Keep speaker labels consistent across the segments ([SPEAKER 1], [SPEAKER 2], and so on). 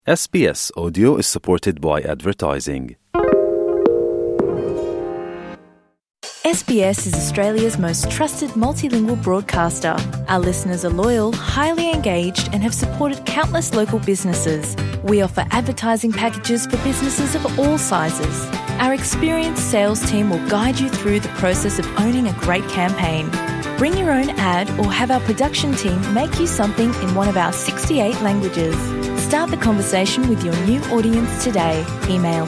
[SPEAKER 1] SBS Audio is supported by advertising.
[SPEAKER 2] SBS is Australia's most trusted multilingual broadcaster. Our listeners are loyal, highly engaged, and have supported countless local businesses. We offer advertising packages for businesses of all sizes. Our experienced sales team will guide you through the process of owning a great campaign. Bring your own ad or have our production team make you something in one of our 68 languages. Start the conversation with your new audience today. Email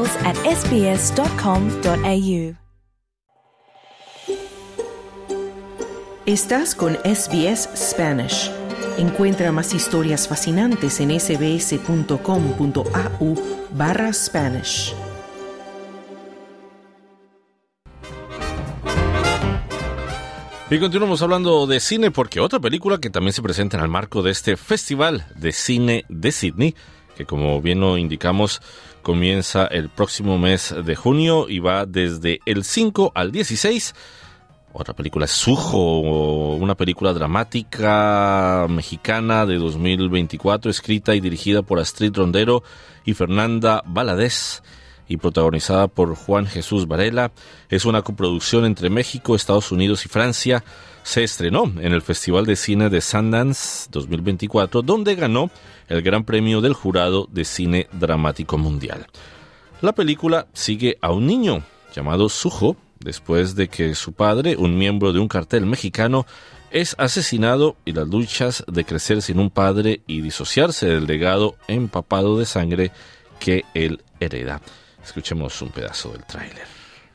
[SPEAKER 2] sales@sbs.com.au.
[SPEAKER 3] Estás con SBS Spanish. Encuentra más historias fascinantes en sbs.com.au/Spanish.
[SPEAKER 4] Y continuamos hablando de cine porque otra película que también se presenta en el marco de este Festival de Cine de Sydney, que como bien lo indicamos, comienza el próximo mes de junio y va desde el 5 al 16. Otra película es Sujo, una película dramática mexicana de 2024, escrita y dirigida por Astrid Rondero y Fernanda Valadez, y protagonizada por Juan Jesús Varela. Es una coproducción entre México, Estados Unidos y Francia. Se estrenó en el Festival de Cine de Sundance 2024, donde ganó el Gran Premio del Jurado de Cine Dramático Mundial. La película sigue a un niño llamado Sujo, después de que su padre, un miembro de un cartel mexicano, es asesinado, y las luchas de crecer sin un padre y disociarse del legado empapado de sangre que él hereda. Escuchemos un pedazo del tráiler.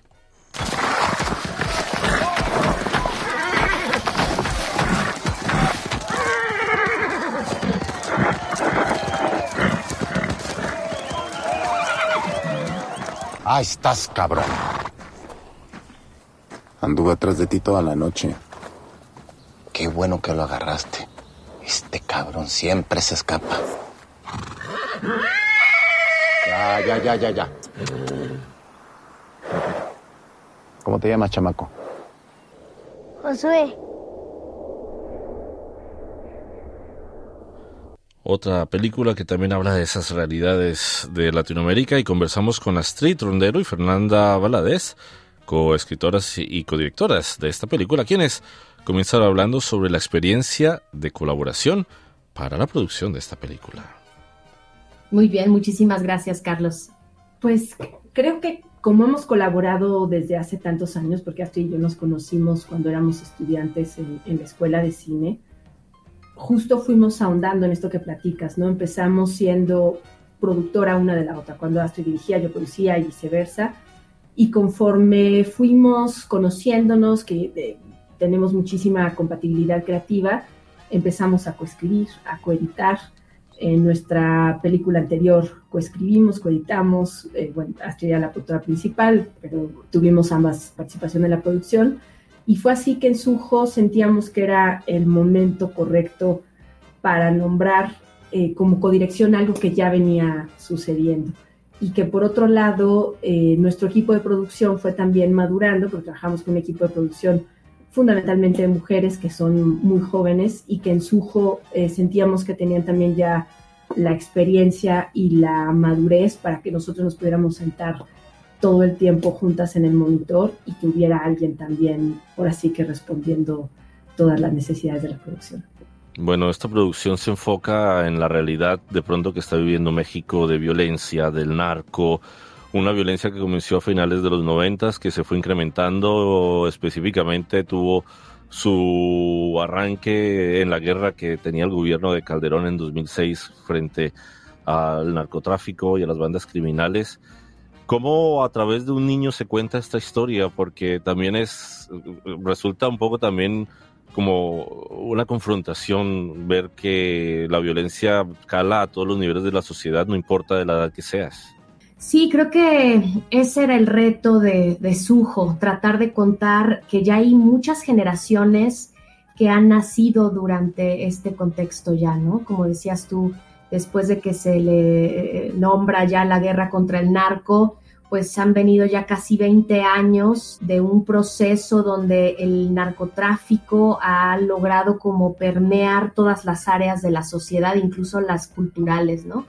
[SPEAKER 5] Ah, estás cabrón. Anduve atrás de ti toda la noche. Qué bueno que lo agarraste. Este cabrón siempre se escapa. Ya. ¿Cómo te llamas, chamaco?
[SPEAKER 6] Josué.
[SPEAKER 4] Otra película que también habla de esas realidades de Latinoamérica, y conversamos con Astrid Rondero y Fernanda Valadez, coescritoras y codirectoras de esta película, quienes comenzaron hablando sobre la experiencia de colaboración para la producción de esta película.
[SPEAKER 7] Muy bien, muchísimas gracias, Carlos. Pues creo que como hemos colaborado desde hace tantos años, porque Astrid y yo nos conocimos cuando éramos estudiantes en la escuela de cine, justo fuimos ahondando en esto que platicas, ¿no? Empezamos siendo productora una de la otra. Cuando Astrid dirigía, yo producía y viceversa. Y conforme fuimos conociéndonos, que tenemos muchísima compatibilidad creativa, empezamos a coescribir, a coeditar. En nuestra película anterior coescribimos, coeditamos, Astrid era la productora principal, pero tuvimos ambas participación en la producción, y fue así que en Sujo sentíamos que era el momento correcto para nombrar como codirección algo que ya venía sucediendo, y que por otro lado nuestro equipo de producción fue también madurando, porque trabajamos con un equipo de producción fundamentalmente de mujeres que son muy jóvenes, y que en Sujo sentíamos que tenían también ya la experiencia y la madurez para que nosotros nos pudiéramos sentar todo el tiempo juntas en el monitor, y que hubiera alguien también, ahora sí que respondiendo todas las necesidades de la producción.
[SPEAKER 4] Bueno, esta producción se enfoca en la realidad de pronto que está viviendo México, de violencia, del narco, una violencia que comenzó a finales de los 90, que se fue incrementando, específicamente tuvo su arranque en la guerra que tenía el gobierno de Calderón en 2006 frente al narcotráfico y a las bandas criminales. ¿Cómo a través de un niño se cuenta esta historia? Porque también resulta un poco también como una confrontación ver que la violencia cala a todos los niveles de la sociedad, no importa de la edad que seas.
[SPEAKER 7] Sí, creo que ese era el reto de Sujo, tratar de contar que ya hay muchas generaciones que han nacido durante este contexto ya, ¿no? Como decías tú, después de que se le nombra ya la guerra contra el narco, pues han venido ya casi 20 años de un proceso donde el narcotráfico ha logrado como permear todas las áreas de la sociedad, incluso las culturales, ¿no?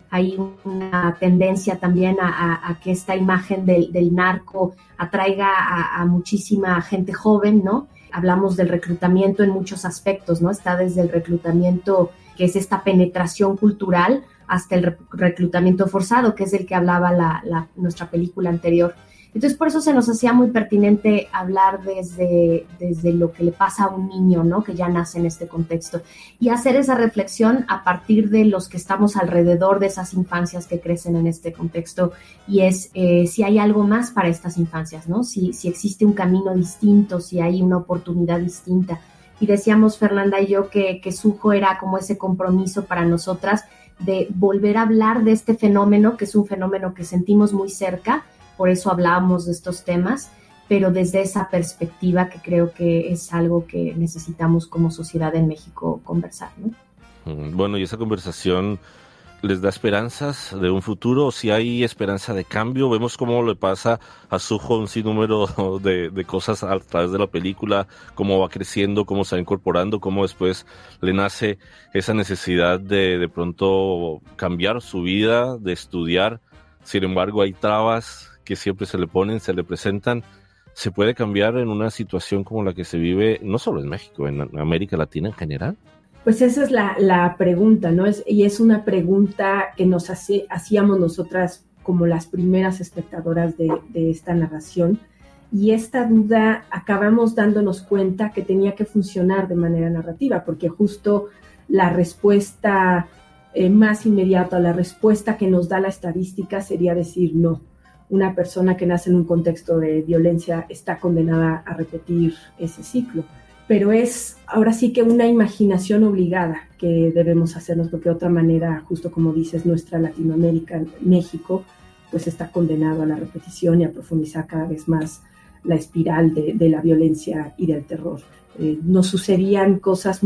[SPEAKER 7] hay una tendencia también a que esta imagen del narco atraiga a muchísima gente joven, ¿no? Hablamos del reclutamiento en muchos aspectos, ¿no? Está desde el reclutamiento, que es esta penetración cultural, hasta el reclutamiento forzado, que es el que hablaba nuestra película anterior. Entonces, por eso se nos hacía muy pertinente hablar desde lo que le pasa a un niño, ¿no? Que ya nace en este contexto, y hacer esa reflexión a partir de los que estamos alrededor de esas infancias que crecen en este contexto, y es si hay algo más para estas infancias, ¿no? Si existe un camino distinto, si hay una oportunidad distinta. Y decíamos, Fernanda y yo, que Sujo era como ese compromiso para nosotras de volver a hablar de este fenómeno, que es un fenómeno que sentimos muy cerca. Por eso hablábamos de estos temas, pero desde esa perspectiva que creo que es algo que necesitamos como sociedad en México conversar, ¿no?
[SPEAKER 4] Bueno, y esa conversación les da esperanzas de un futuro, si hay esperanza de cambio. Vemos cómo le pasa a Sujo un sinnúmero de cosas a través de la película, cómo va creciendo, cómo se va incorporando, cómo después le nace esa necesidad de pronto cambiar su vida, de estudiar. Sin embargo, hay trabas que siempre se le ponen, se le presentan. ¿Se puede cambiar en una situación como la que se vive, no solo en México, en América Latina en general?
[SPEAKER 7] Pues esa es la pregunta, ¿no? Y es una pregunta que nos hacíamos nosotras como las primeras espectadoras de esta narración. Y esta duda acabamos dándonos cuenta que tenía que funcionar de manera narrativa, porque justo la respuesta más inmediata, la respuesta que nos da la estadística sería decir no. Una persona que nace en un contexto de violencia está condenada a repetir ese ciclo. Pero es ahora sí que una imaginación obligada que debemos hacernos, porque de otra manera, justo como dices, nuestra Latinoamérica, México, pues está condenado a la repetición y a profundizar cada vez más la espiral de la violencia y del terror. Nos sucedían cosas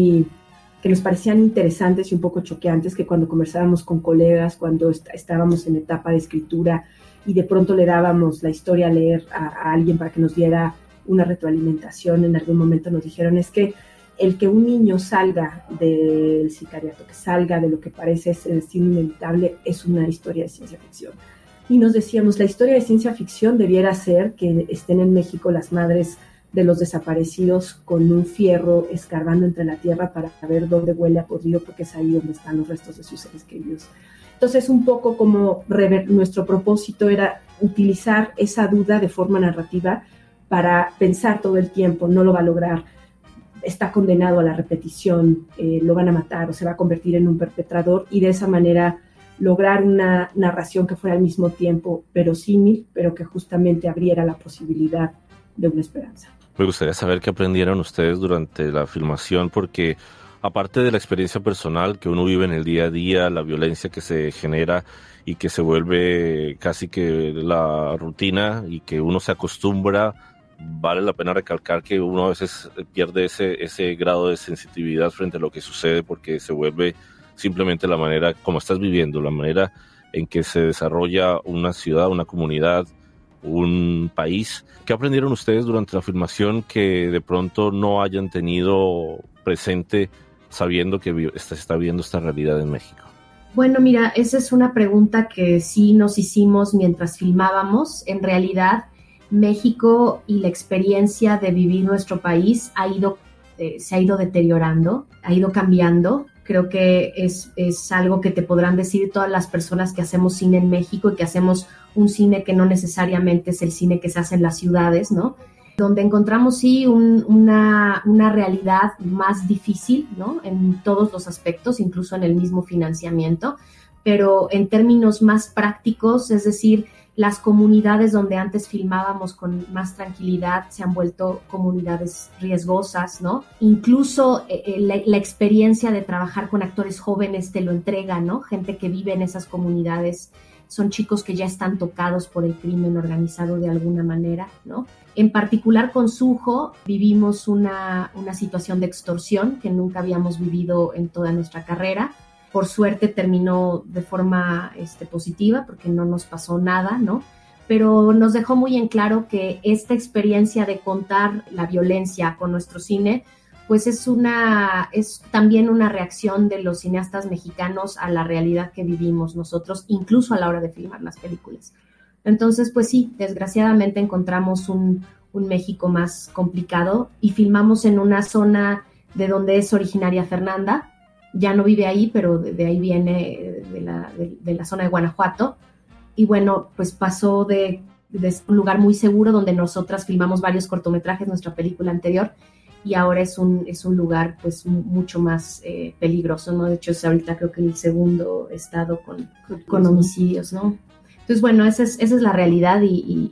[SPEAKER 7] que nos parecían interesantes y un poco choqueantes, que cuando conversábamos con colegas, cuando estábamos en etapa de escritura y de pronto le dábamos la historia a leer a alguien para que nos diera una retroalimentación, en algún momento nos dijeron, es que el que un niño salga del sicariato, que salga de lo que parece ser el destino inevitable, es una historia de ciencia ficción. Y nos decíamos, la historia de ciencia ficción debiera ser que estén en México las madres de los desaparecidos con un fierro escarbando entre la tierra para ver dónde huele a podrido, porque es ahí donde están los restos de sus seres queridos. Entonces, un poco como nuestro propósito era utilizar esa duda de forma narrativa para pensar todo el tiempo, no lo va a lograr, está condenado a la repetición, lo van a matar o se va a convertir en un perpetrador, y de esa manera lograr una narración que fuera al mismo tiempo verosímil, pero que justamente abriera la posibilidad de una esperanza.
[SPEAKER 4] Me gustaría saber qué aprendieron ustedes durante la filmación, porque aparte de la experiencia personal que uno vive en el día a día, la violencia que se genera y que se vuelve casi que la rutina y que uno se acostumbra, vale la pena recalcar que uno a veces pierde ese grado de sensitividad frente a lo que sucede, porque se vuelve simplemente la manera como estás viviendo, la manera en que se desarrolla una ciudad, una comunidad, un país. ¿Qué aprendieron ustedes durante la filmación que de pronto no hayan tenido presente sabiendo que se está viendo esta realidad en México?
[SPEAKER 7] Bueno, mira, esa es una pregunta que sí nos hicimos mientras filmábamos. En realidad, México y la experiencia de vivir nuestro país se ha ido deteriorando, ha ido cambiando. Creo que es algo que te podrán decir todas las personas que hacemos cine en México y que hacemos un cine que no necesariamente es el cine que se hace en las ciudades, ¿no? Donde encontramos sí una realidad más difícil, ¿no? En todos los aspectos, incluso en el mismo financiamiento, pero en términos más prácticos, es decir, las comunidades donde antes filmábamos con más tranquilidad se han vuelto comunidades riesgosas, ¿no? Incluso la experiencia de trabajar con actores jóvenes te lo entrega, ¿no? Gente que vive en esas comunidades son chicos que ya están tocados por el crimen organizado de alguna manera, ¿no? En particular con Sujo vivimos una situación de extorsión que nunca habíamos vivido en toda nuestra carrera. Por suerte terminó de forma positiva porque no nos pasó nada, ¿no? Pero nos dejó muy en claro que esta experiencia de contar la violencia con nuestro cine pues es también una reacción de los cineastas mexicanos a la realidad que vivimos nosotros, incluso a la hora de filmar las películas. Entonces, pues sí, desgraciadamente encontramos un México más complicado y filmamos en una zona de donde es originaria Fernanda. Ya no vive ahí, pero de ahí viene, de la zona de Guanajuato. Y bueno, pues pasó de un lugar muy seguro donde nosotras filmamos varios cortometrajes, nuestra película anterior, y ahora es un lugar pues mucho más peligroso, ¿no? De hecho, es ahorita creo que el segundo estado con homicidios, ¿no? Entonces, bueno, esa es la realidad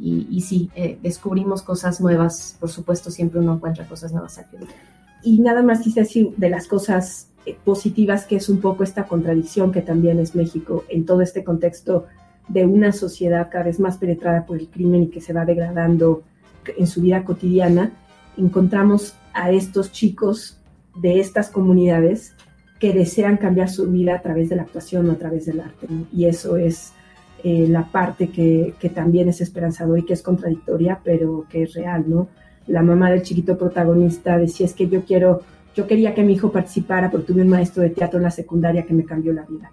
[SPEAKER 7] y sí, descubrimos cosas nuevas. Por supuesto, siempre uno encuentra cosas nuevas aquí.
[SPEAKER 3] Y nada más quise decir de las cosas positivas, que es un poco esta contradicción que también es México en todo este contexto de una sociedad cada vez más penetrada por el crimen y que se va degradando en su vida cotidiana. Encontramos a estos chicos de estas comunidades que desean cambiar su vida a través de la actuación o a través del arte, ¿no? Y eso es la parte que también es esperanzadora y que es contradictoria, pero que es real, ¿no? La mamá del chiquito protagonista decía, es que yo quería que mi hijo participara, pero tuve un maestro de teatro en la secundaria que me cambió la vida.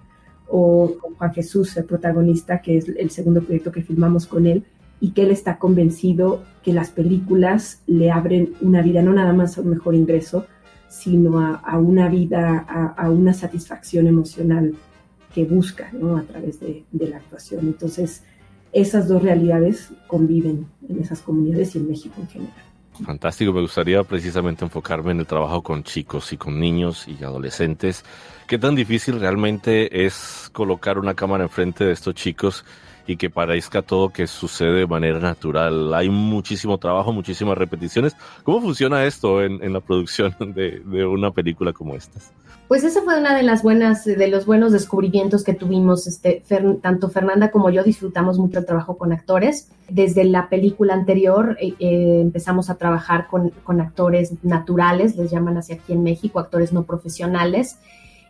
[SPEAKER 3] O Juan Jesús, el protagonista, que es el segundo proyecto que filmamos con él, y que él está convencido que las películas le abren una vida, no nada más a un mejor ingreso, sino a una vida, a una satisfacción emocional que busca, ¿no? A través de la actuación. Entonces, esas dos realidades conviven en esas comunidades y en México en general.
[SPEAKER 4] Fantástico, me gustaría precisamente enfocarme en el trabajo con chicos y con niños y adolescentes. ¿Qué tan difícil realmente es colocar una cámara enfrente de estos chicos y que parezca todo que sucede de manera natural? Hay muchísimo trabajo, muchísimas repeticiones. ¿Cómo funciona esto en la producción de una película como esta?
[SPEAKER 7] Pues esa fue una de los buenos descubrimientos que tuvimos. Tanto Fernanda como yo disfrutamos mucho el trabajo con actores. Desde la película anterior empezamos a trabajar con actores naturales, les llaman así aquí en México, actores no profesionales.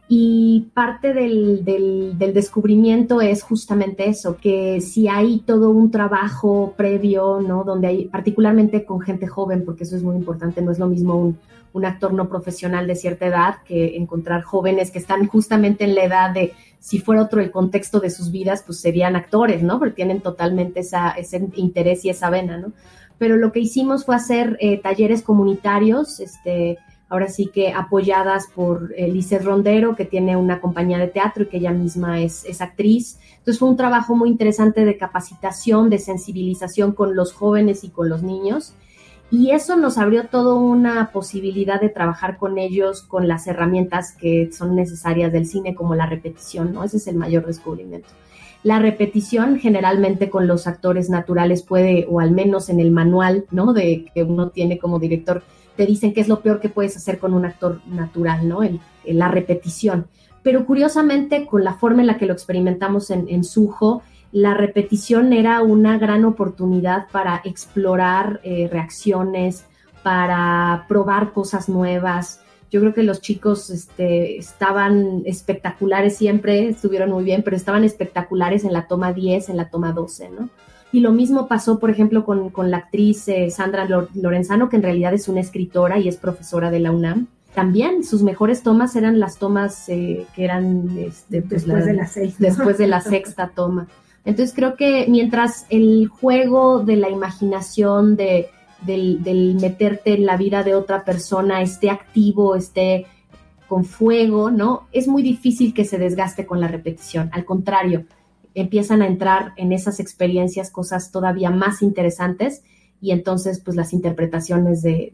[SPEAKER 7] Y parte del descubrimiento es justamente eso, que si hay todo un trabajo previo, ¿no? Donde hay, particularmente con gente joven, porque eso es muy importante, no es lo mismo un actor no profesional de cierta edad que encontrar jóvenes que están justamente en la edad de, si fuera otro el contexto de sus vidas, pues serían actores, ¿no? Porque tienen totalmente ese interés y esa vena, ¿no? Pero lo que hicimos fue hacer talleres comunitarios, ahora sí que apoyadas por Lizeth Rondero, que tiene una compañía de teatro y que ella misma es actriz. Entonces fue un trabajo muy interesante de capacitación, de sensibilización con los jóvenes y con los niños. Y eso nos abrió toda una posibilidad de trabajar con ellos con las herramientas que son necesarias del cine, como la repetición, ¿no? Ese es el mayor descubrimiento. La repetición generalmente con los actores naturales puede, o al menos en el manual, ¿no? De que uno tiene como director, te dicen qué es lo peor que puedes hacer con un actor natural, ¿no? La repetición. Pero curiosamente, con la forma en la que lo experimentamos en Sujo, la repetición era una gran oportunidad para explorar reacciones, para probar cosas nuevas. Yo creo que los chicos estaban espectaculares siempre, estuvieron muy bien, pero estaban espectaculares en la toma 10, en la toma 12, ¿no? Y lo mismo pasó, por ejemplo, con la actriz Sandra Lorenzano, que en realidad es una escritora y es profesora de la UNAM. También sus mejores tomas eran las tomas que eran
[SPEAKER 3] después de la sexta.
[SPEAKER 7] Después de la sexta toma. Entonces creo que mientras el juego de la imaginación, del meterte en la vida de otra persona esté activo, esté con fuego, ¿no? Es muy difícil que se desgaste con la repetición. Al contrario, empiezan a entrar en esas experiencias cosas todavía más interesantes y entonces pues las interpretaciones de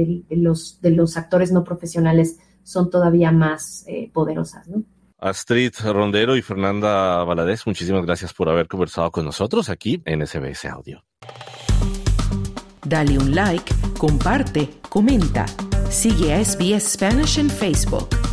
[SPEAKER 7] los actores no profesionales son todavía más poderosas, ¿no?
[SPEAKER 4] Astrid Rondero y Fernanda Valadez, muchísimas gracias por haber conversado con nosotros aquí en SBS Audio.
[SPEAKER 3] Dale un like, comparte, comenta. Sigue a SBS Spanish en Facebook.